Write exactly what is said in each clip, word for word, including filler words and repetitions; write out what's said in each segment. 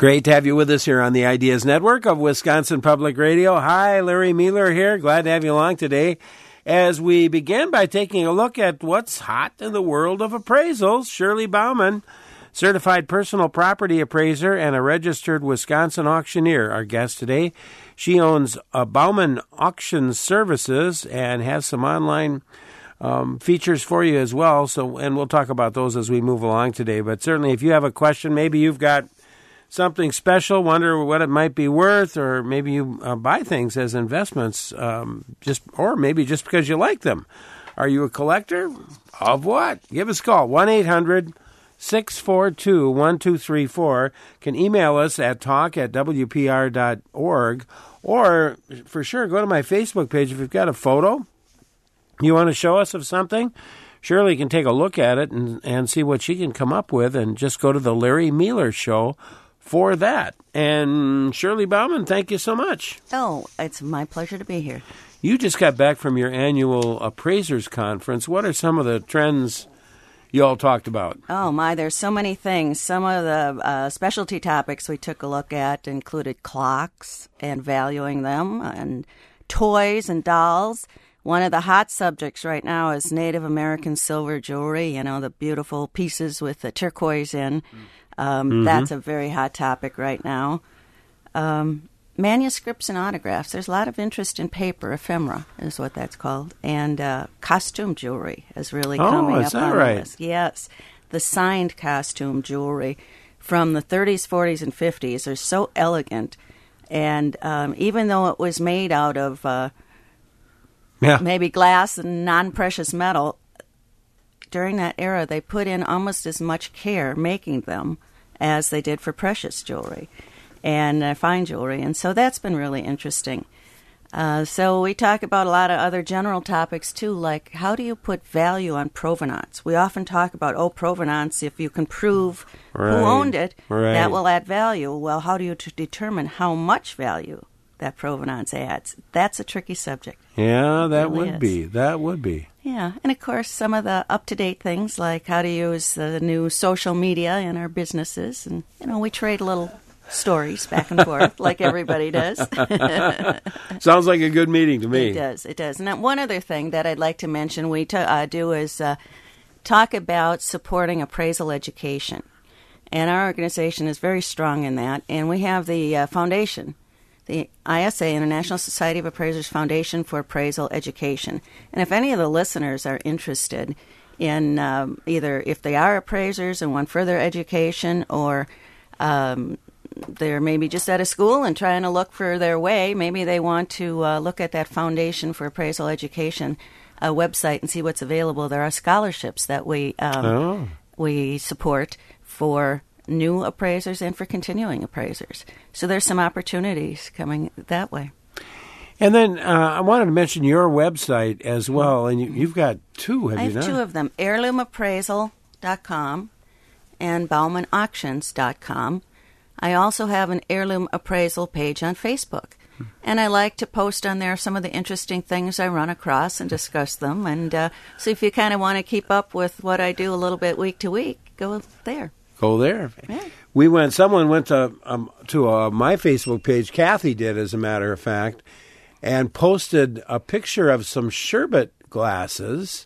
Great to have you with us here on the Ideas Network of Wisconsin Public Radio. Hi, Larry Mueller here. Glad to have you along today as we begin by taking a look at what's hot in the world of appraisals. Shirley Bauman, certified personal property appraiser and a registered Wisconsin auctioneer, our guest today. She owns uh, Bauman Auction Services and has some online um, features for you as well. So, and we'll talk about those as we move along today. But certainly, if you have a question, maybe you've got something special, wonder what it might be worth, or maybe you uh, buy things as investments, um, just or maybe just because you like them. Are you a collector? Of what? Give us a call, one eight hundred six four two one two three four. Can email us at talk at w p r dot org, or for sure, go to my Facebook page. If you've got a photo you want to show us of something, Shirley can take a look at it and, and see what she can come up with, and just go to the Larry Mueller Show for that. And Shirley Bauman, thank you so much. Oh, it's my pleasure to be here. You just got back from your annual appraisers conference. What are some of the trends you all talked about? Oh, my, there's so many things. Some of the uh, specialty topics we took a look at included clocks and valuing them, and toys and dolls. One of the hot subjects right now is Native American silver jewelry, you know, the beautiful pieces with the turquoise in. Um, mm-hmm. That's a very hot topic right now. Um, manuscripts and autographs. There's a lot of interest in paper, ephemera is what that's called. And uh, costume jewelry is really oh, coming is up that on right? the list. Yes. The signed costume jewelry from the thirties, forties, and fifties are so elegant. And um, even though it was made out of uh, yeah. maybe glass and non-precious metal, during that era, they put in almost as much care making them as they did for precious jewelry and uh, fine jewelry. And so that's been really interesting. Uh, so we talk about a lot of other general topics, too, like how do you put value on provenance? We often talk about, oh, provenance, if you can prove right. who owned it, right. that will add value. Well, how do you t- determine how much value that provenance adds? That's a tricky subject. Yeah, that really would is. be. That would be. Yeah, and of course some of the up-to-date things like how to use the new social media in our businesses. And, you know, we trade little stories back and forth like everybody does. Sounds like a good meeting to me. It does, it does. And one other thing that I'd like to mention we t- uh, do is uh, talk about supporting appraisal education. And our organization is very strong in that. And we have the uh, foundation, the I S A, International Society of Appraisers Foundation for Appraisal Education. And if any of the listeners are interested in um, either if they are appraisers and want further education, or um, they're maybe just out of school and trying to look for their way, maybe they want to uh, look at that Foundation for Appraisal Education uh, website and see what's available. There are scholarships that we um, oh. we support for new appraisers and for continuing appraisers. So there's some opportunities coming that way. And then uh, I wanted to mention your website as well, and you, you've got two, have I you have not? two of them, heirloom appraisal dot com and bauman auctions dot com. I also have an Heirloom Appraisal page on Facebook, and I like to post on there some of the interesting things I run across and discuss them. And uh, so if you kind of want to keep up with what I do a little bit week to week, go there. Go there. Yeah. We went. Someone went to um, to uh, my Facebook page. Kathy did, as a matter of fact, and posted a picture of some sherbet glasses.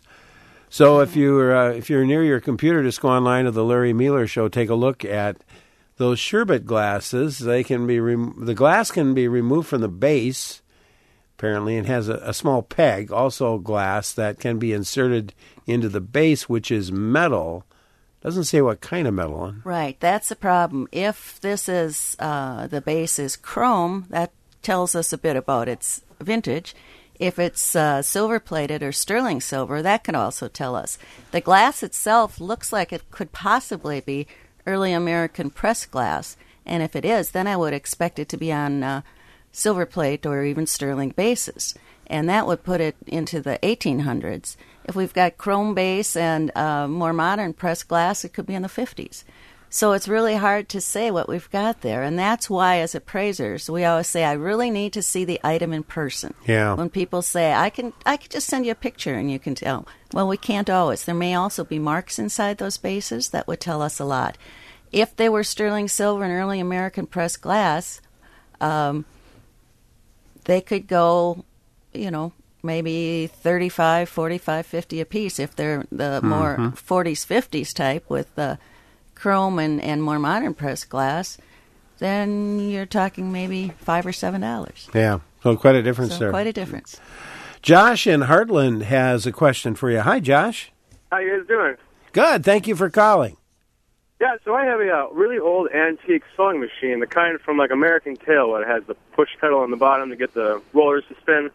So if you're uh, if you're near your computer, just go online to the Larry Mueller Show. Take a look at those sherbet glasses. They can be rem- the glass can be removed from the base, apparently, and has a, a small peg, also glass that can be inserted into the base, which is metal. Doesn't say what kind of metal. Right, that's the problem. If this is, uh, the base is chrome, that tells us a bit about its vintage. If it's uh, silver-plated or sterling silver, that can also tell us. The glass itself looks like it could possibly be early American pressed glass, and if it is, then I would expect it to be on uh, silver plate or even sterling bases, and that would put it into the eighteen hundreds. If we've got chrome base and uh, more modern pressed glass, it could be in the fifties. So it's really hard to say what we've got there, and that's why, as appraisers, we always say, I really need to see the item in person. Yeah. When people say, I can I can just send you a picture and you can tell. Well, we can't always. There may also be marks inside those bases that would tell us a lot. if they were sterling silver and early American pressed glass, um, they could go, you know, maybe thirty-five, forty-five, fifty a piece if they're the mm-hmm. more forties, fifties type with the chrome and, and more modern pressed glass. Then you're talking maybe five or seven dollars. Yeah, so quite a difference so there. Quite a difference. Josh in Heartland has a question for you. Hi, Josh. How you guys doing? Good. Thank you for calling. Yeah, so I have a uh, really old antique sewing machine, the kind from like American Tail, where it has the push pedal on the bottom to get the rollers to spin.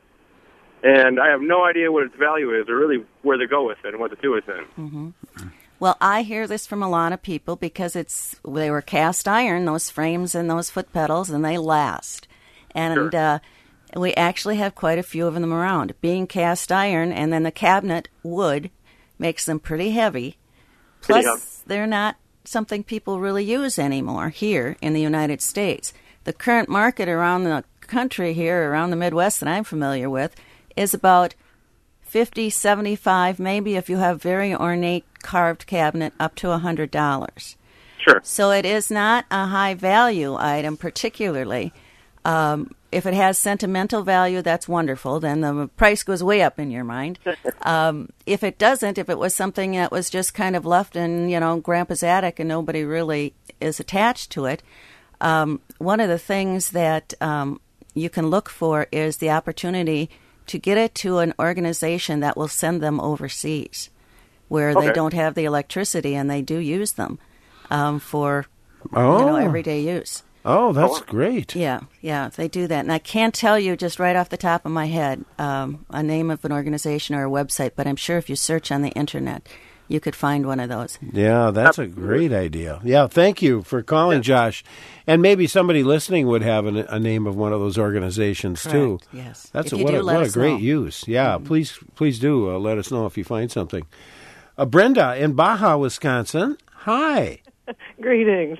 And I have no idea what its value is or really where to go with it and what to do with it. Mm-hmm. Well, I hear this from a lot of people because it's they were cast iron, those frames and those foot pedals, and they last. And Sure. uh, we actually have quite a few of them around. Being cast iron and then the cabinet wood makes them pretty heavy. Plus, Yeah. they're not something people really use anymore here in the United States. The current market around the country here, around the Midwest that I'm familiar with, is about fifty, seventy-five, maybe if you have very ornate carved cabinet, up to one hundred dollars. Sure. So it is not a high-value item particularly. Um, if it has sentimental value, that's wonderful. Then the price goes way up in your mind. Um, if it doesn't, if it was something that was just kind of left in, you know, Grandpa's attic and nobody really is attached to it, um, one of the things that um, you can look for is the opportunity to get it to an organization that will send them overseas, where Okay. they don't have the electricity and they do use them um, for Oh. you know, everyday use. Oh, that's great. Yeah, yeah, they do that. And I can't tell you just right off the top of my head um, a name of an organization or a website, but I'm sure if you search on the Internet, you could find one of those. Yeah, that's a great idea. Yeah, thank you for calling, Josh. And maybe somebody listening would have a, a name of one of those organizations, too. Correct, yes. That's If a, you what, do, a, let what a us great know. use. Yeah, please please do uh, let us know if you find something. Uh, Brenda in Baja, Wisconsin. Hi. Greetings.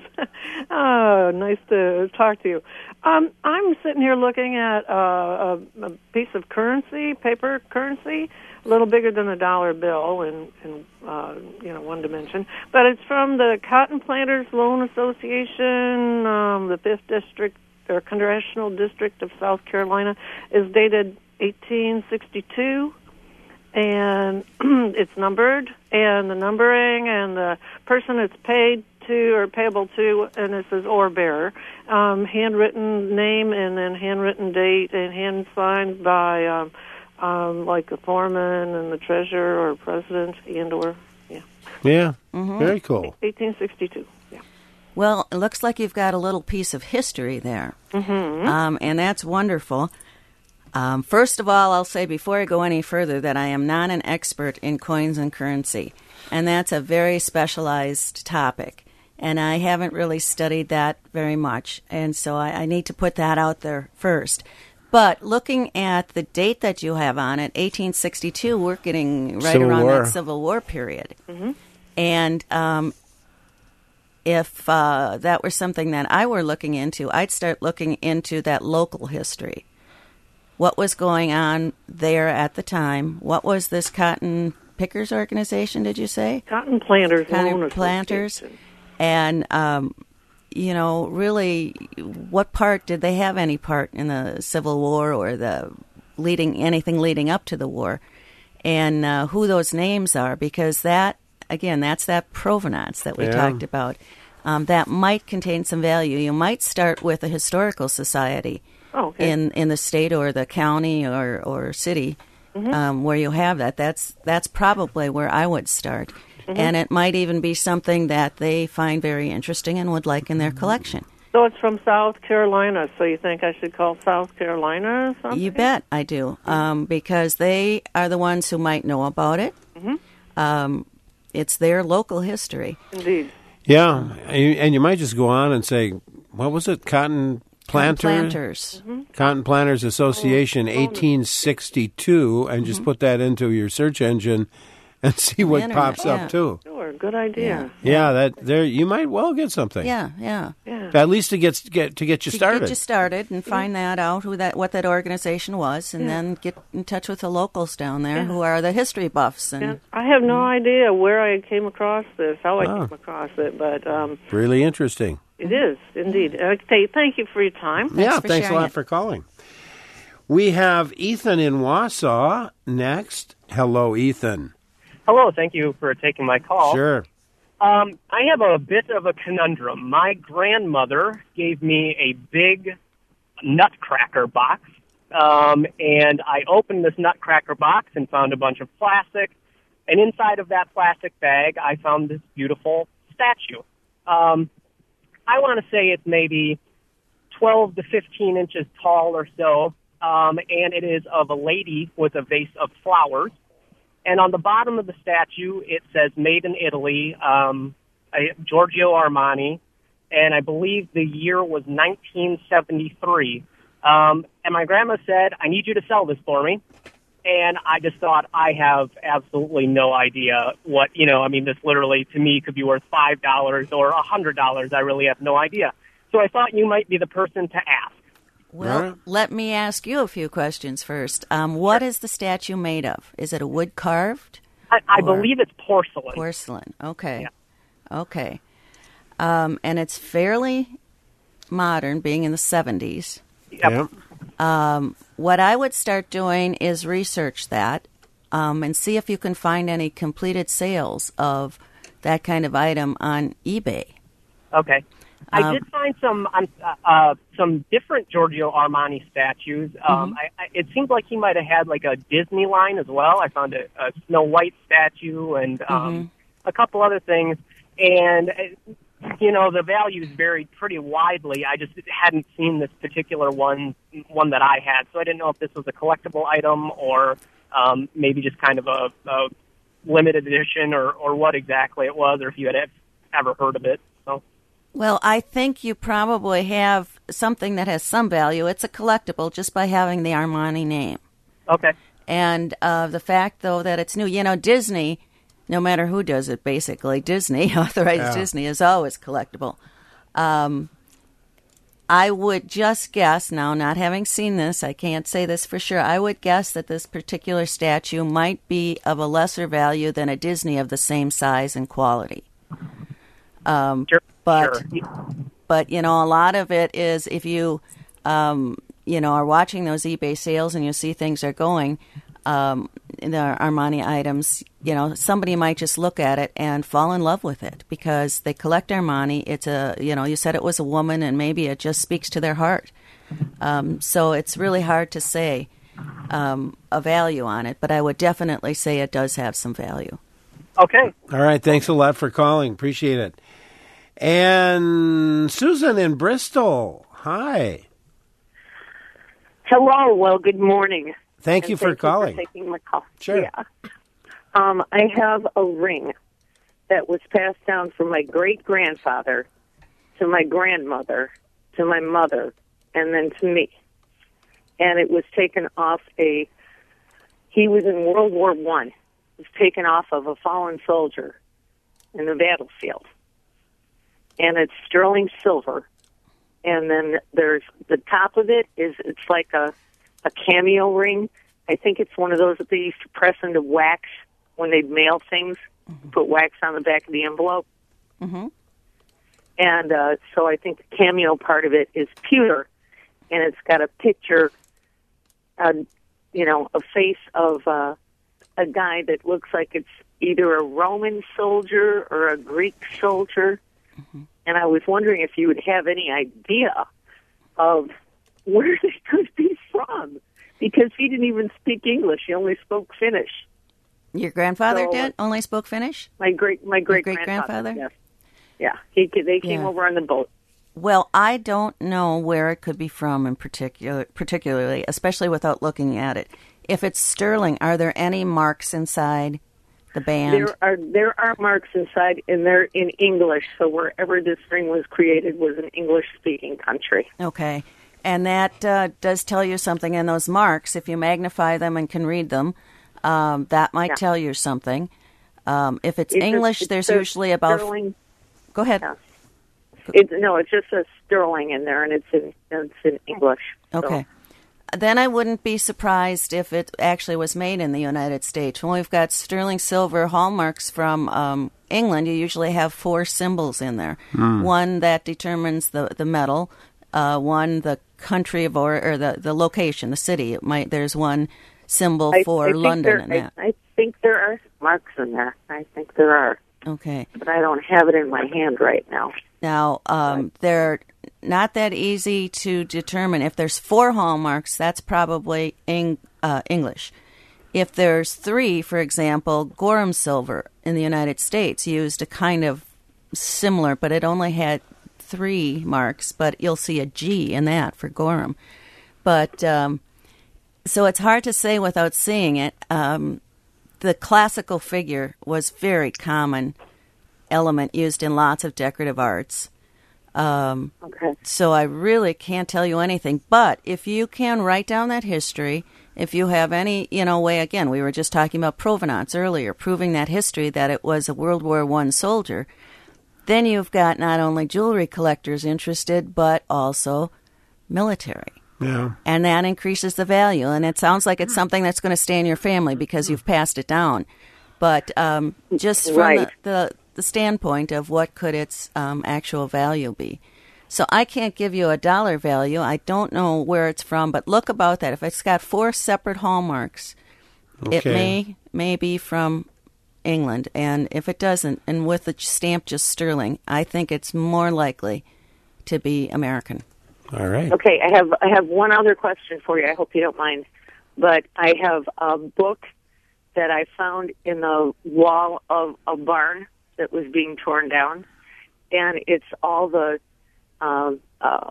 Oh, nice to talk to you. Um, I'm sitting here looking at uh, a, a piece of currency, paper currency, a little bigger than a dollar bill in, in uh, you know, one dimension. But it's from the Cotton Planters Loan Association, um, the fifth District or Congressional District of South Carolina. Is dated eighteen sixty-two. And it's numbered, and the numbering and the person it's paid to or payable to, and it says or bearer, um, handwritten name and then handwritten date and hand signed by um, um, like the foreman and the treasurer or president and or, yeah. Yeah, Mm-hmm. very cool. eighteen sixty-two, yeah. Well, it looks like you've got a little piece of history there, Mm-hmm. um, and that's wonderful. Um, first of all, I'll say before I go any further that I am not an expert in coins and currency, and that's a very specialized topic, and I haven't really studied that very much, and so I, I need to put that out there first. But looking at the date that you have on it, eighteen sixty-two, we're getting right Civil around War. that Civil War period. Mm-hmm. And um, if uh, that were something that I were looking into, I'd start looking into that local history. What was going on there at the time? What was this cotton pickers organization, did you say? Cotton Planters Cotton Loan planters. Association. And, um, you know, really, what part, did they have any part in the Civil War or the leading anything leading up to the war? And uh, who those names are, because that, again, that's that provenance that we Yeah. talked about. Um, that might contain some value. You might start with a historical society. Oh, okay. in in the state or the county or, or city Mm-hmm. um, where you have that. That's that's probably where I would start. Mm-hmm. And it might even be something that they find very interesting and would like in their collection. So it's from South Carolina, so you think I should call South Carolina or something? You bet I do, um, because they are the ones who might know about it. Mm-hmm. Um, it's their local history. Indeed. Yeah, and you, and you might just go on and say, what was it, Cotton Planter? Planters. Mm-hmm. Cotton Planters Association, Oh, eighteen sixty-two, and just put that into your search engine and see what Internet, pops yeah. up, too. Sure. Good idea. Yeah, yeah that there you might well get something. Yeah, yeah. Yeah. At least to get get to get you to started. Get you started and find that out who that what that organization was, and Yeah. then get in touch with the locals down there Yeah. who are the history buffs. And Yeah. I have no idea where I came across this, how I Oh. came across it, but um, Really interesting. it is indeed. Okay, thank you for your time. yeah, for thanks a sharing lot it. for calling. We have Ethan in Wausau next. Hello, Ethan. Hello, thank you for taking my call. Sure. Um, I have a bit of a conundrum. My grandmother gave me a big nutcracker box, um, and I opened this nutcracker box and found a bunch of plastic, and inside of that plastic bag, I found this beautiful statue. Um, I want to say it's maybe twelve to fifteen inches tall or so, um, and it is of a lady with a vase of flowers. And on the bottom of the statue, it says "Made in Italy," um, Giorgio Armani, and I believe the year was nineteen seventy-three. Um, and my grandma said, "I need you to sell this for me." And I just thought, I have absolutely no idea what, you know, I mean, this literally, to me, could be worth five dollars or one hundred dollars. I really have no idea. So I thought you might be the person to ask. Well, Right. let me ask you a few questions first. Um, what is the statue made of? Is it a wood carved? I, I Or- believe it's porcelain. Porcelain. Okay. Yeah. Okay. Um, and it's fairly modern, being in the seventies. Yep. Yep. Um, what I would start doing is research that um, and see if you can find any completed sales of that kind of item on eBay. Okay. I Um, did find some um, uh, uh, some different Giorgio Armani statues. Um, I, I, it seems like he might have had like a Disney line as well. I found a, a Snow White statue and um, a couple other things. And, uh, you know, the values varied pretty widely. I just hadn't seen this particular one, one that I had. So I didn't know if this was a collectible item or um, maybe just kind of a, a limited edition or, or what exactly it was, or if you had ever heard of it. So. Well, I think you probably have something that has some value. It's a collectible just by having the Armani name. Okay. And uh, the fact, though, that it's new. You know, Disney, no matter who does it, basically, Disney, authorized Yeah. Disney, is always collectible. Um, I would just guess, now not having seen this, I can't say this for sure, I would guess that this particular statue might be of a lesser value than a Disney of the same size and quality. Um, Sure. but Sure. but you know, a lot of it is if you um, you know are watching those eBay sales and you see things are going, um, the Armani items, you know, somebody might just look at it and fall in love with it because they collect Armani. It's a, you know, you said it was a woman, and maybe it just speaks to their heart. Um, so it's really hard to say um, a value on it, but I would definitely say it does have some value. Okay. All right. Thanks a lot for calling. Appreciate it. And Susan in Bristol. Hi. Hello. Well, good morning. Thank And you for thank calling. You for taking my call. Sure. Yeah. Um, I have a ring that was passed down from my great grandfather to my grandmother to my mother and then to me. And it was taken off a. He was in World War One. It was taken off of a fallen soldier in the battlefield. And it's sterling silver. And then there's the top of it is it's like a a cameo ring. I think it's one of those that they used to press into wax when they'd mail things, mm-hmm. put wax on the back of the envelope. Mm-hmm. And uh, so I think the cameo part of it is pewter, and it's got a picture, uh, you know, a face of uh, a guy that looks like it's either a Roman soldier or a Greek soldier. Mm-hmm. And I was wondering if you would have any idea of where they could be from, because he didn't even speak English; he only spoke Finnish. Your grandfather So, did only spoke Finnish? My great, my great great grandfather. Yes, yeah. He they came Yeah. over on the boat. Well, I don't know where it could be from in particular, particularly, especially without looking at it. If it's sterling, are there any marks inside the band? There are there are marks inside, and they're in English. So wherever this ring was created was an English-speaking country. Okay. And that uh, does tell you something. And those marks, if you magnify them and can read them, um, that might Yeah. tell you something. Um, if it's It just- English, it there's says usually about. Sterling. Go ahead. Yeah. It, no, it just says sterling in there, and it's in it's in English. So. Okay. Then I wouldn't be surprised if it actually was made in the United States. When we've got sterling silver hallmarks from um, England, you usually have four symbols in there. Mm. One that determines the, the metal, uh, one the country of or, or the, the location, the city. It might there's one symbol I, for I think London there, and I, that. I think there are marks in there. I think there are, Okay. but I don't have it in my hand right now. Now, um, they're not that easy to determine. If there's four hallmarks, that's probably Eng- uh, English. If there's three, for example, Gorham silver in the United States used a kind of similar, but it only had three marks, but you'll see a G in that for Gorham. But um, so it's hard to say without seeing it. Um, the classical figure was very common element used in lots of decorative arts. Um, Okay. so I really can't tell you anything. But if you can write down that history, if you have any, you know, way, again, we were just talking about provenance earlier, proving that history that it was a World War One soldier, then you've got not only jewelry collectors interested, but also military. Yeah. And that increases the value. And it sounds like it's something that's going to stay in your family because you've passed it down. But um, just from Right. the, the, the standpoint of what could its um, actual value be. So I can't give you a dollar value. I don't know where it's from, but look about that. If it's got four separate hallmarks, it Okay. may may be from England. And if it doesn't, and with the stamp just sterling, I think it's more likely to be American. All right. Okay, I have I have one other question for you. I hope you don't mind, but I have a book that I found in the wall of a barn that was being torn down, and it's all the uh, uh,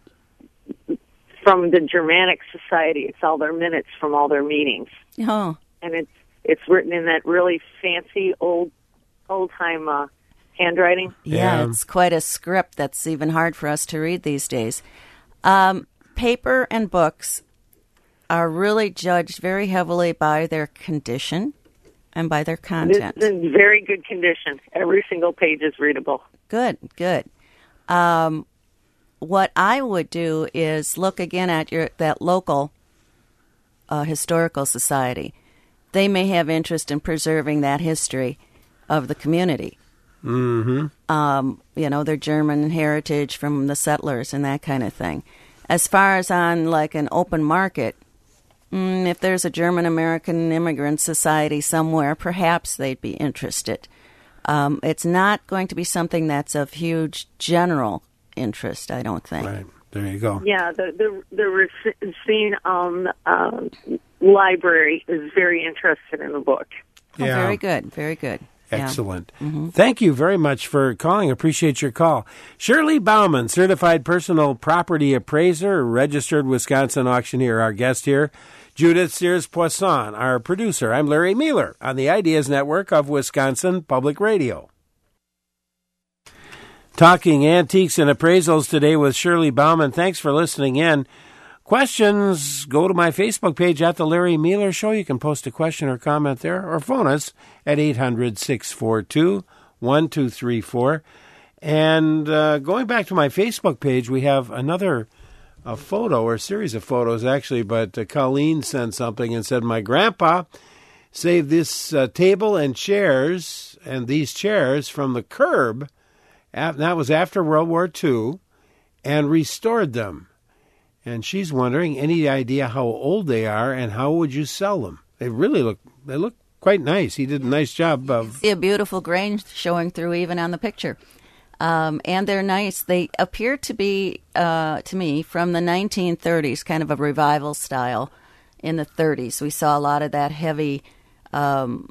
from the Germanic Society. It's all their minutes from all their meetings, Oh, and it's it's written in that really fancy old old time uh, handwriting. yeah, Yeah. it's quite a script that's even hard for us to read these days. Um, paper and books are really judged very heavily by their condition and by their It's content. in very good condition. Every single page is readable. Good, good. Um, what I would do is look again at your that local uh, historical society. They may have interest in preserving that history of the community. Mm-hmm. Um, you know, their German heritage from the settlers and that kind of thing. As far as on like an open market, mm, if there's a German American immigrant society somewhere, perhaps they'd be interested. Um, it's not going to be something that's of huge general interest, I don't think. Right. There you go. Yeah, the the the Racine um, uh, library is very interested in the book. Oh, Yeah. very good, very good. Yeah. Excellent. Thank you very much for calling. Appreciate your call. Shirley Bauman, certified personal property appraiser, registered Wisconsin auctioneer, our guest here. Judith Sears Poisson, our producer. I'm Larry Mueller on the Ideas Network of Wisconsin Public Radio. Talking antiques and appraisals today with Shirley Bauman. Thanks for listening in. Questions, go to my Facebook page at The Larry Mueller Show. You can post a question or comment there, or phone us at eight hundred, six four two, one two three four. And uh, going back to my Facebook page, we have another a photo, or a series of photos, actually, but uh, Colleen sent something and said, my grandpa saved this uh, table and chairs, and these chairs from the curb, af- that was after World War Two, and restored them. And she's wondering, any idea how old they are and how would you sell them? They really look, they look quite nice. He did a nice job of... See a beautiful grain showing through even on the picture. Um, and they're nice. They appear to be, uh, to me, from the nineteen thirties, kind of a revival style in the thirties. We saw a lot of that heavy um,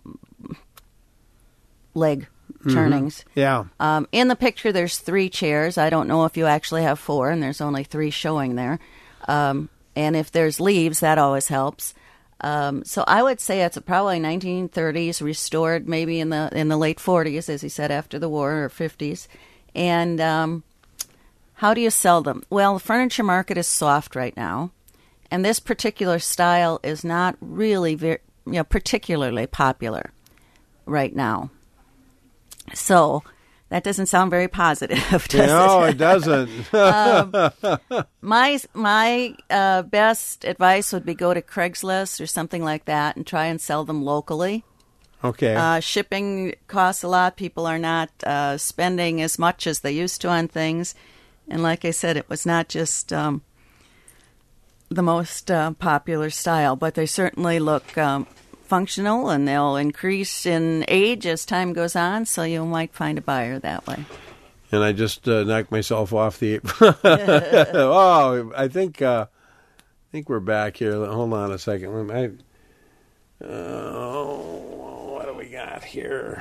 leg turnings. Yeah. Um, in the picture, there's three chairs. I don't know if you actually have four, and there's only three showing there. Um, and if there's leaves, that always helps. Um, so I would say it's probably nineteen thirties, restored maybe in the in the late forties, as he said, after the war, or fifties. And um, how do you sell them? Well, the furniture market is soft right now, and this particular style is not really very, you know, particularly popular right now. So that doesn't sound very positive, does no, it? it doesn't. um, my my uh, best advice would be go to Craigslist or something like that and try and sell them locally. Okay. Uh, shipping costs a lot. People are not uh, spending as much as they used to on things. And like I said, it was not just um, the most uh, popular style, but they certainly look um, functional, and they'll increase in age as time goes on, so you might find a buyer that way. And I just uh, knocked myself off the... oh, I think uh, I think we're back here. Hold on a second. I, uh, what do we got here?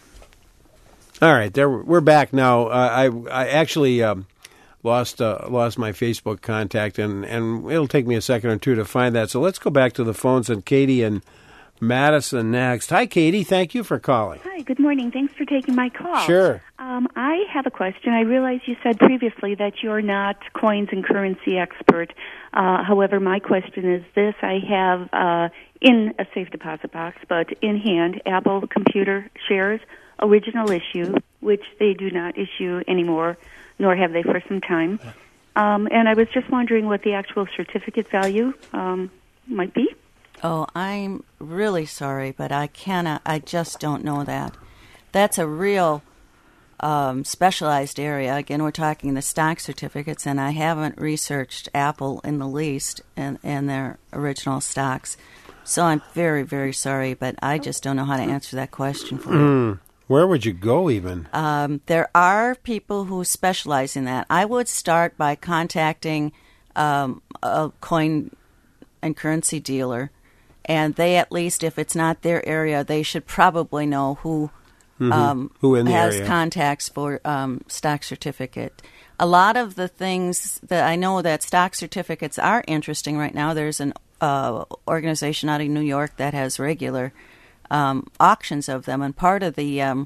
All right, there we're back now. Uh, I I actually um, lost uh, lost my Facebook contact, and, and it'll take me a second or two to find that. So let's go back to the phones and Katie and Madison next. Hi, Katie. Thank you for calling. Hi, good morning. Thanks for taking my call. Sure. Um, I have a question. I realize you said previously that you're not coins and currency expert. Uh, however, my question is this. I have uh, in a safe deposit box, but in hand, Apple computer shares, original issue, which they do not issue anymore, nor have they for some time. Um, and I was just wondering what the actual certificate value um, might be. Oh, I'm really sorry, but I cannot, I just don't know that. That's a real um, specialized area. Again, we're talking the stock certificates, and I haven't researched Apple in the least and, and their original stocks. So I'm very, very sorry, but I just don't know how to answer that question for you. Mm. Where would you go even? Um, there are people who specialize in that. I would start by contacting um, a coin and currency dealer, and they, at least if it's not their area, they should probably know who, mm-hmm. um, who in the has area. contacts for um, stock certificate. A lot of the things that I know that stock certificates are interesting right now, there's an uh, organization out of New York that has regular Um, auctions of them, and part of the um,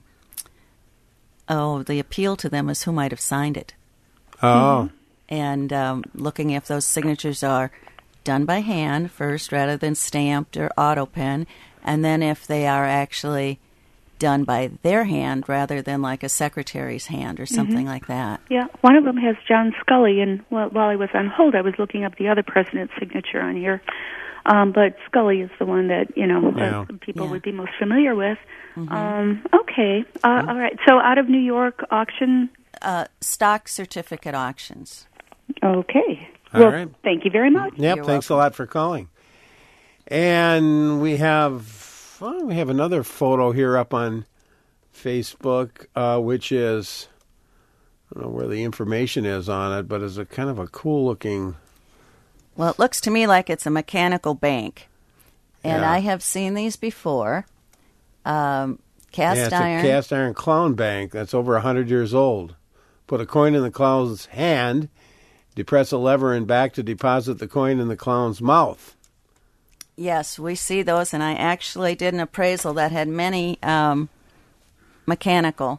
oh the appeal to them is who might have signed it. Oh, and um, looking if those signatures are done by hand first, rather than stamped or auto pen, and then if they are actually done by their hand rather than like a secretary's hand or something Mm-hmm. like that. Yeah, one of them has John Scully, and while, while I was on hold, I was looking up the other president's signature on here. Um, but Scully is the one that, you know, Yeah. uh, people Yeah. would be most familiar with. Mm-hmm. Um, okay. Uh, all right. So out of New York, auction? Uh, stock certificate auctions. Okay. All well, right. thank you very much. Yep, You're thanks a lot for calling. And we have well, we have another photo here up on Facebook, uh, which is, I don't know where the information is on it, but it's a kind of a cool looking. Well, it looks to me like it's a mechanical bank. And Yeah. I have seen these before. Um, cast yeah, it's iron. a cast iron clown bank that's over one hundred years old. Put a coin in the clown's hand, depress a lever and back to deposit the coin in the clown's mouth. Yes, we see those, and I actually did an appraisal that had many um, mechanical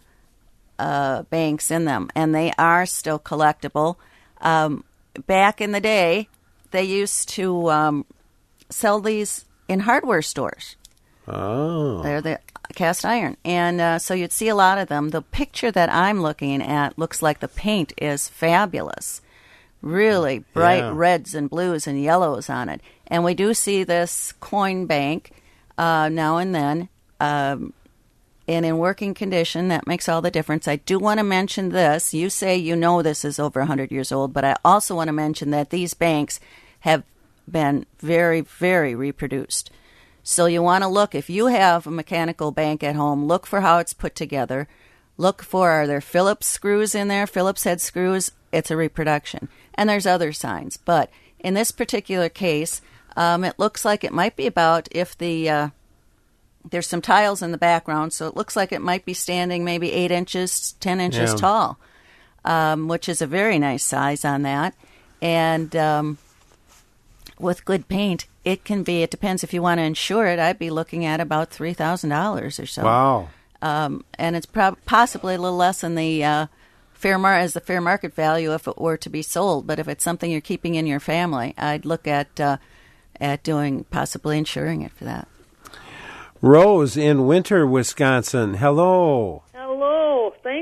uh, banks in them, and they are still collectible. Um, back in the day, they used to um, sell these in hardware stores. Oh. They're the cast iron. And uh, so you'd see a lot of them. The picture that I'm looking at looks like the paint is fabulous. Really bright Yeah. reds and blues and yellows on it. And we do see this coin bank uh, now and then. Um, and in working condition, that makes all the difference. I do want to mention this. You say you know this is over one hundred years old, but I also want to mention that these banks have been very, very reproduced. So you want to look, if you have a mechanical bank at home, look for how it's put together. Look for, are there Phillips screws in there? Phillips head screws, it's a reproduction. And there's other signs. But in this particular case, um, it looks like it might be about if the, uh, there's some tiles in the background, so it looks like it might be standing maybe eight inches, ten inches Yeah. tall, um, which is a very nice size on that. And um, with good paint, it can be, it depends if you want to insure it, I'd be looking at about three thousand dollars or so. Wow. Um, and it's prob- possibly a little less than the uh, fair mar- as the fair market value if it were to be sold. But if it's something you're keeping in your family, I'd look at uh, at doing possibly insuring it for that. Rose in Winter, Wisconsin. Hello.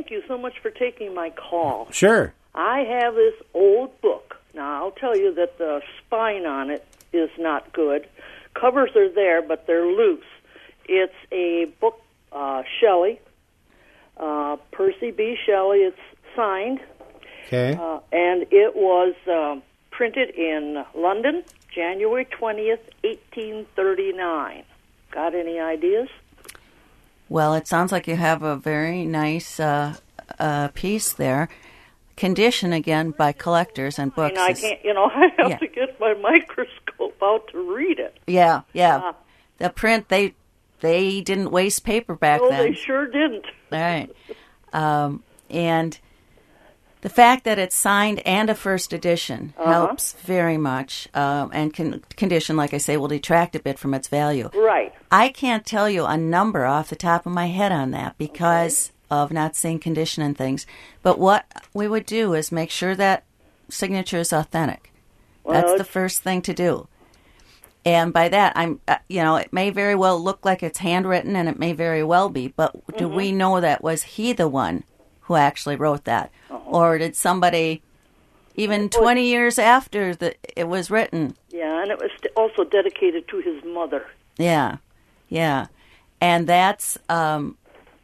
thank you so much for taking my call. Sure. I have this old book. Now, I'll tell you that the spine on it is not good. Covers are there, but they're loose. It's a book, uh, Shelley, uh, Percy B. Shelley. It's signed. Okay. Uh, and it was uh, printed in London, January twentieth, eighteen thirty-nine. Got any ideas? Well, it sounds like you have a very nice uh, uh, piece there. Condition, again, by collectors and books. And I is, can't, you know, I have yeah. to get my microscope out to read it. Yeah, yeah. Uh, the print, they they didn't waste paper back no, then. they sure didn't. All right. Um, and the fact that it's signed and a first edition Uh-huh. helps very much. Um, and con- condition, like I say, will detract a bit from its value. Right. I can't tell you a number off the top of my head on that because okay. of not seeing condition and things. But what we would do is make sure that signature is authentic. Well, That's the first thing to do. And by that, I'm, uh, you know, it may very well look like it's handwritten, and it may very well be. But do Mm-hmm. we know that was he the one who actually wrote that, uh-huh. or did somebody, even twenty years after that it was written? Yeah, and it was also dedicated to his mother. Yeah, yeah, and that's um,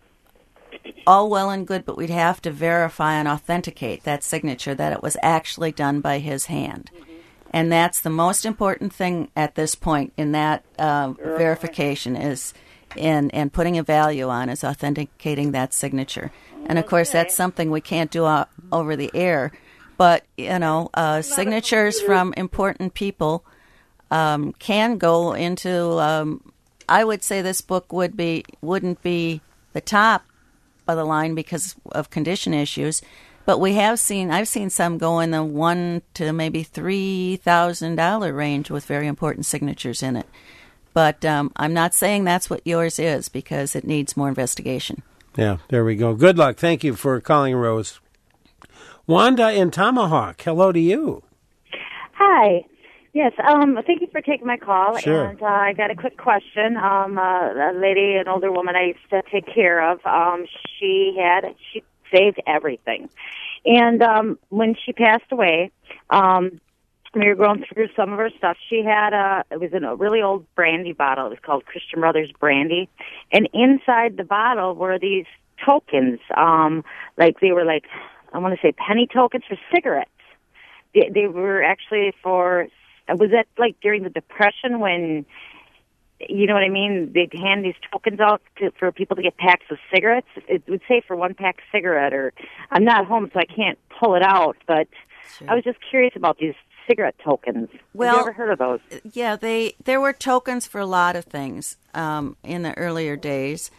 all well and good, but we'd have to verify and authenticate that signature that it was actually done by his hand. Mm-hmm. And that's the most important thing at this point in that uh, sure. verification is in and putting a value on is authenticating that signature. And of course, that's something we can't do uh, over the air. But you know, uh, signatures from important people um, can go into. Um, I would say this book would be wouldn't be the top of the line because of condition issues. But we have seen, I've seen some go in the one to maybe three thousand dollar range with very important signatures in it. But um, I'm not saying that's what yours is because it needs more investigation. Yeah, there we go. Good luck. Thank you for calling, Rose. Wanda in Tomahawk, hello to you. Hi. Yes, um, thank you for taking my call. Sure. And uh, I got a quick question. Um, uh, a lady, an older woman I used to take care of, um, she had, she saved everything. And um, when she passed away, um, we were going through some of her stuff. She had a, it was in a really old brandy bottle. It was called Christian Brothers Brandy. And inside the bottle were these tokens, um, like they were like, I want to say penny tokens for cigarettes. They, they were actually for, was that like during the Depression when, you know what I mean? They'd hand these tokens out to, for people to get packs of cigarettes. It would say for one pack of cigarette, or I'm not home, so I can't pull it out. But sure. I was just curious about these cigarette tokens. Well, have you ever heard of those? Yeah, they there were tokens for a lot of things um, in the earlier days,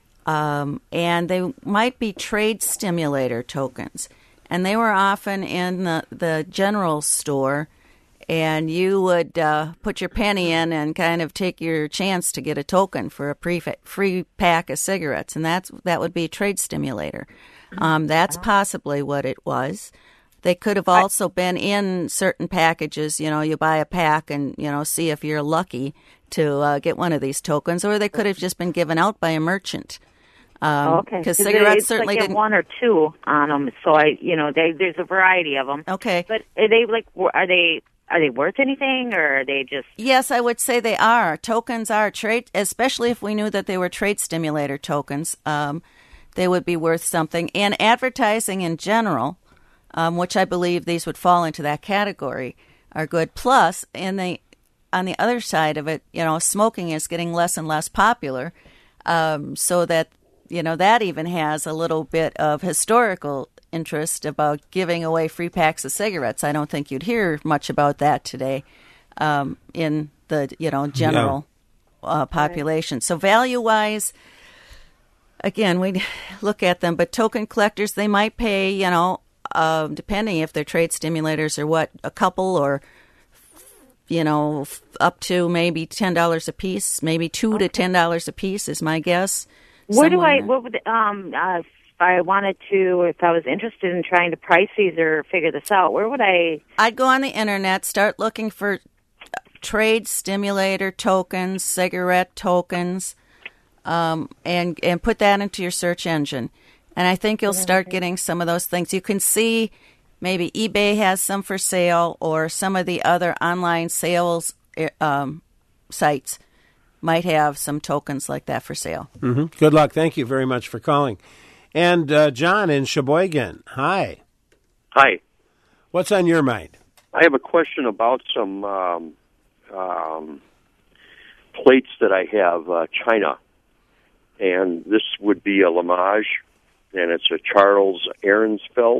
um, and they might be trade stimulator tokens, and they were often in the, the general store. And you would uh, put your penny in and kind of take your chance to get a token for a pre- free pack of cigarettes, and that's that would be a trade stimulator. Um, that's possibly what it was. They could have also been in certain packages. You know, you buy a pack and, you know, see if you're lucky to uh, get one of these tokens, or they could have just been given out by a merchant. Um, oh, okay. Because cigarettes it's certainly like didn't. One or two on them, so I, you know, they, there's a variety of them. Okay, but are they like? Are they? Are they worth anything, or are they just... Yes, I would say they are. Tokens are trade, especially if we knew that they were trade stimulator tokens. Um, they would be worth something. And advertising in general, um, which I believe these would fall into that category, are good. Plus, in the on the other side of it, you know, smoking is getting less and less popular, um, so that, you know, that even has a little bit of historical interest about giving away free packs of cigarettes. I don't think you'd hear much about that today um, in the, you know, general yeah. uh, population. Right. So value-wise, again, we look at them, but token collectors, they might pay, you know, uh, depending if they're trade stimulators or what, a couple or, you know, up to maybe ten dollars a piece, maybe two okay. to ten dollars a piece is my guess. Where do I, what would, um, uh, if I wanted to, if I was interested in trying to price these or figure this out, where would I? I'd go on the internet, start looking for trade stimulator tokens, cigarette tokens, um, and and put that into your search engine. And I think you'll start getting some of those things. You can see maybe eBay has some for sale, or some of the other online sales um, sites might have some tokens like that for sale. Mm-hmm. Good luck. Thank you very much for calling. And uh, John in Sheboygan. Hi. Hi. What's on your mind? I have a question about some um, um, plates that I have, uh, China. And this would be a Lamage, and it's a Charles Ahrensfeld.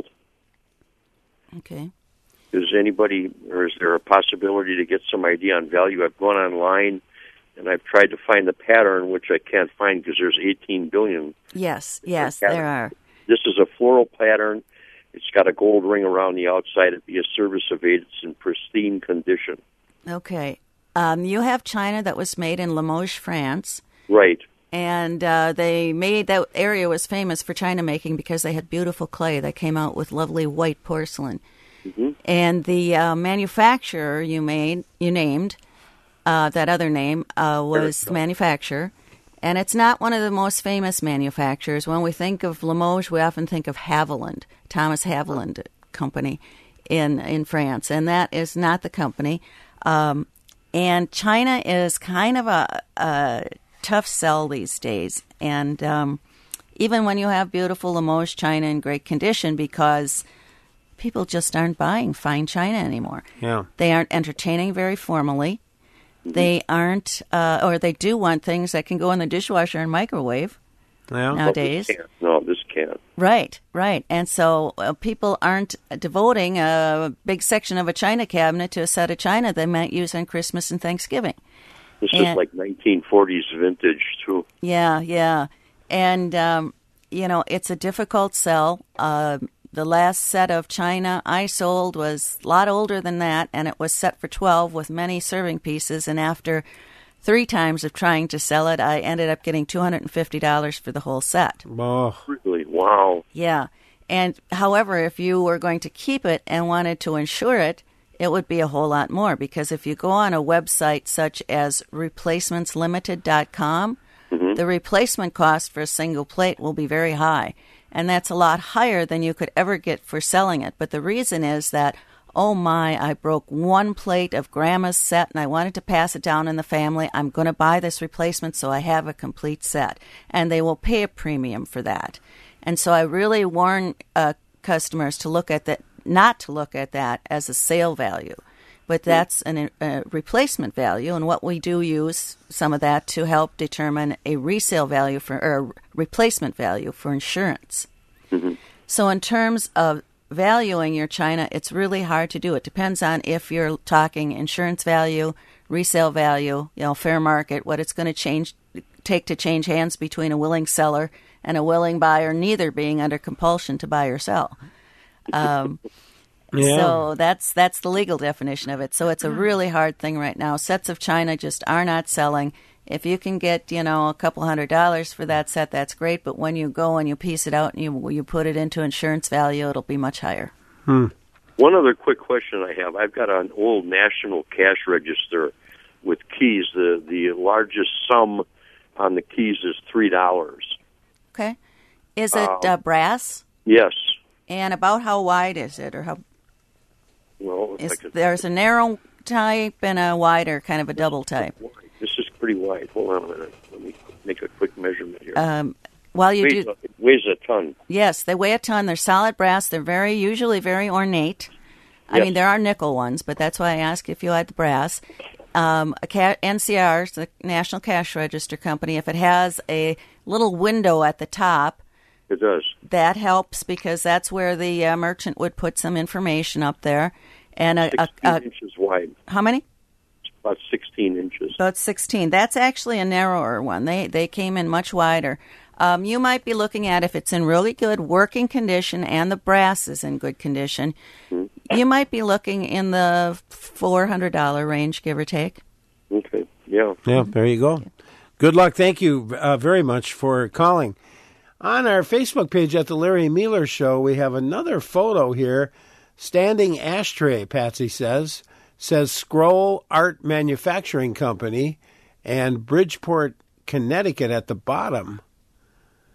Okay. Is anybody, or is there a possibility to get some idea on value? I've gone online, and I've tried to find the pattern, which I can't find because there's eighteen billion. Yes, yes, there are. This is a floral pattern. It's got a gold ring around the outside. It'd be a service of eight. It's in pristine condition. Okay. Um, you have China that was made in Limoges, France. Right. And uh, they made, that area was famous for China making because they had beautiful clay that came out with lovely white porcelain. Mm-hmm. And the uh, manufacturer you made, you named, uh, that other name, uh, was the manufacturer. And it's not one of the most famous manufacturers. When we think of Limoges, we often think of Haviland, Thomas Haviland Company in, in France. And that is not the company. Um, and China is kind of a... a tough sell these days, and um, even when you have beautiful Limoges china in great condition, because people just aren't buying fine china anymore. Yeah, they aren't entertaining very formally. Mm-hmm. They aren't, uh, or they do want things that can go in the dishwasher and microwave. Yeah. Nowadays. No, this can't. Right, right, and so uh, people aren't devoting a big section of a china cabinet to a set of china they might use on Christmas and Thanksgiving. This and, is like nineteen forties vintage, too. Yeah, yeah. And, um, you know, it's a difficult sell. Uh, the last set of china I sold was a lot older than that, and it was set for twelve with many serving pieces. And after three times of trying to sell it, I ended up getting two hundred fifty dollars for the whole set. Oh. Really? Wow. Yeah. And, however, if you were going to keep it and wanted to insure it, it would be a whole lot more, because if you go on a website such as replacements limited dot com, mm-hmm. the replacement cost for a single plate will be very high. And that's a lot higher than you could ever get for selling it. But the reason is that, oh my, I broke one plate of Grandma's set and I wanted to pass it down in the family. I'm going to buy this replacement so I have a complete set. And they will pay a premium for that. And so I really warn uh, customers to look at that. Not to look at that as a sale value, but that's an, a replacement value, and what we do use some of that to help determine a resale value for or a replacement value for insurance. Mm-hmm. So in terms of valuing your china, it's really hard to do. It depends on if you're talking insurance value, resale value, you know, fair market, what it's going to change take to change hands between a willing seller and a willing buyer, neither being under compulsion to buy or sell. Um, yeah. So that's that's the legal definition of it. So it's a really hard thing right now. Sets of china just are not selling. If you can get, you know, a couple hundred dollars for that set, that's great. But when you go and you piece it out and you you put it into insurance value, it'll be much higher. Hmm. One other quick question I have. I've got an old national cash register with keys. The the largest sum on the keys is three dollars. Okay. Is it um, uh, brass? Yes. And about how wide is it, or how? Well, is, I could, there's a narrow type and a wider, kind of a double type. This is pretty wide. Hold on a minute. Let me make a quick measurement here. Um, while you weighs do, a, it weighs a ton. Yes, they weigh a ton. They're solid brass. They're very usually very ornate. I yes. mean, there are nickel ones, but that's why I asked if you had the brass. Um, a ca- N C R, the National Cash Register Company, if it has a little window at the top. It does. That helps because that's where the uh, merchant would put some information up there. And a, sixteen a, a, inches wide. How many? It's about sixteen inches. About sixteen. That's actually a narrower one. They they came in much wider. Um, you might be looking at, if it's in really good working condition and the brass is in good condition, mm-hmm. you might be looking in the four hundred dollars range, give or take. Okay. Yeah. Yeah, there you go. Good luck. Thank you uh, very much for calling. On our Facebook page at the Larry Mealer Show, we have another photo here. Standing ashtray, Patsy says, says Scroll Art Manufacturing Company and Bridgeport, Connecticut at the bottom.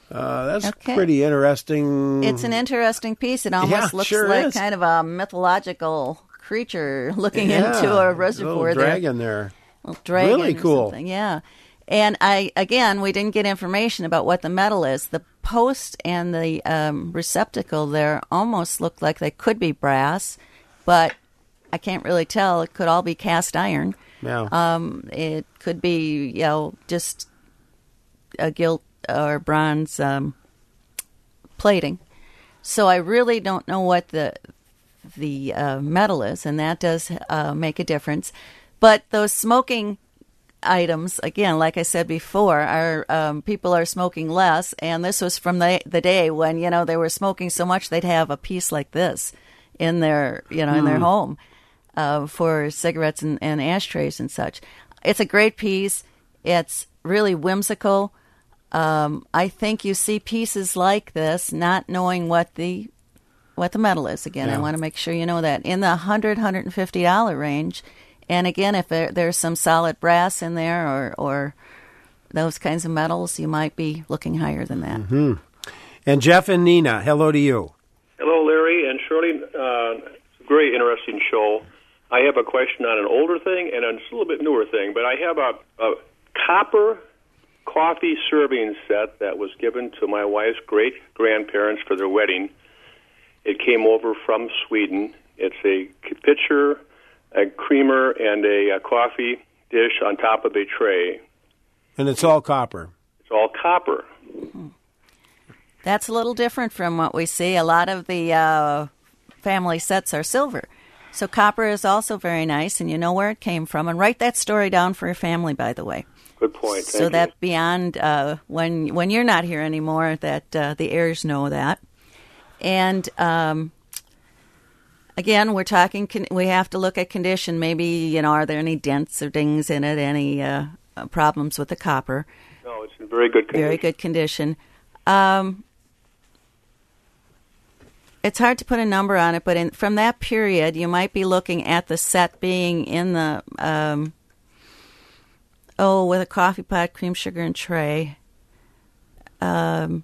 Uh, that's Okay. pretty interesting. It's an interesting piece. It almost Yeah, looks sure like is. kind of a mythological creature looking Yeah, into a little reservoir there. dragon there. Little dragon Really or cool. something, yeah. And I again, we didn't get information about what the metal is. The post and the um, receptacle there almost look like they could be brass, but I can't really tell. It could all be cast iron. Yeah. Um, it could be, you know, just a gilt or bronze um, plating. So I really don't know what the the uh, metal is, and that does uh, make a difference. But those smoking items, again, like I said before, are um, people are smoking less, and this was from the the day when, you know, they were smoking so much they'd have a piece like this in their, you know, in their Hmm. home uh, for cigarettes and, and ashtrays and such. It's a great piece. It's really whimsical. Um, I think you see pieces like this, not knowing what the what the metal is. Again, I Yeah. want to make sure you know that in the one hundred, one hundred fifty dollars range. And again, if there, there's some solid brass in there or, or those kinds of metals, you might be looking higher than that. Hmm. And Jeff and Nina, hello to you. Hello, Larry and Shirley. Uh, it's a very interesting show. I have a question on an older thing and a little bit newer thing, but I have a, a copper coffee serving set that was given to my wife's great-grandparents for their wedding. It came over from Sweden. It's a pitcher, a creamer, and a, a coffee dish on top of a tray. And it's all copper. It's all copper. That's a little different from what we see. A lot of the uh, family sets are silver. So copper is also very nice, and you know where it came from. And write that story down for your family, by the way. Good point. Thank so you. that beyond uh, when when you're not here anymore, that uh, the heirs know that. And um, again, we're talking. Con- we have to look at condition. Maybe, you know, are there any dents or dings in it? Any uh, problems with the copper? No, it's in very good condition. Very good condition. Um, it's hard to put a number on it, but in, from that period, you might be looking at the set being in the, um, oh, with a coffee pot, cream, sugar, and tray. Um,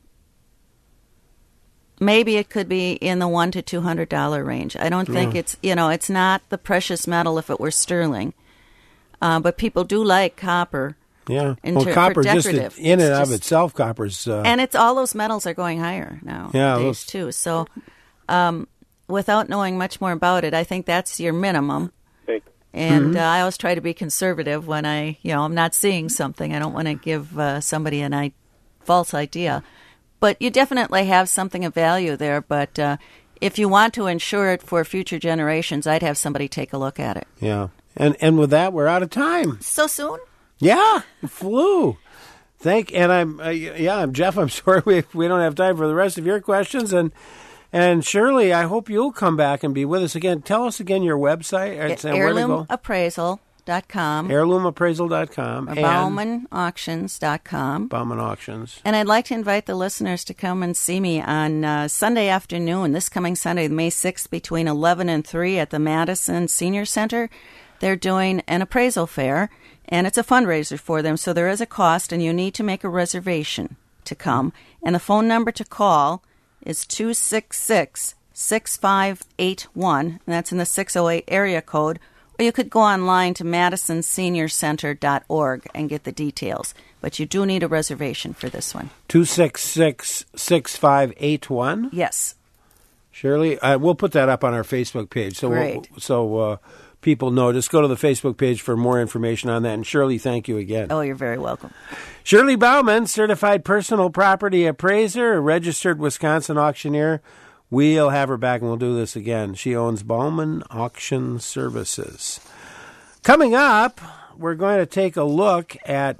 maybe it could be in the one to two hundred dollar range. I don't think Yeah. it's, you know, it's not the precious metal if it were sterling, uh, but people do like copper. Yeah. And well, to- for copper, just decorative. in It's and of just- itself, copper's... Uh, And it's all those metals are going higher now Yeah, days those- too. So, um, without knowing much more about it, I think that's your minimum. Thank And Mhm. uh, I always try to be conservative when I, you know, I'm not seeing something. I don't want to give uh, somebody an I- false idea. But you definitely have something of value there. But uh, if you want to insure it for future generations, I'd have somebody take a look at it. yeah. And and with that, we're out of time. So soon? Yeah, it flew. Thank, and I'm uh, yeah, I'm Jeff. I'm sorry we we don't have time for the rest of your questions, and and Shirley, I hope you'll come back and be with us again. Tell us again your website. It's, uh, where to heirloom go. appraisal dot com heirloom appraisal dot com or and bauman auctions dot com. Bauman Auctions. And I'd like to invite the listeners to come and see me on uh, Sunday afternoon, this coming Sunday, May sixth, between eleven and three at the Madison Senior Center. They're doing an appraisal fair, and it's a fundraiser for them, so there is a cost, and you need to make a reservation to come. And the phone number to call is two six six, six five eight one, and that's in the six oh eight area code. Or you could go online to madison senior center dot org and get the details. But you do need a reservation for this one. two six six, six five eight one. Yes. Shirley, uh, we'll put that up on our Facebook page. So we'll, Great. so uh, people know. Just go to the Facebook page for more information on that. And Shirley, thank you again. Oh, you're very welcome. Shirley Bauman, certified personal property appraiser, a registered Wisconsin auctioneer. We'll have her back and we'll do this again. She owns Bauman Auction Services. Coming up, we're going to take a look at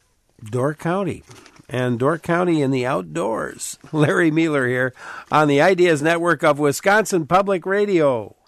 Door County and Door County in the outdoors. Larry Mueller here on the Ideas Network of Wisconsin Public Radio.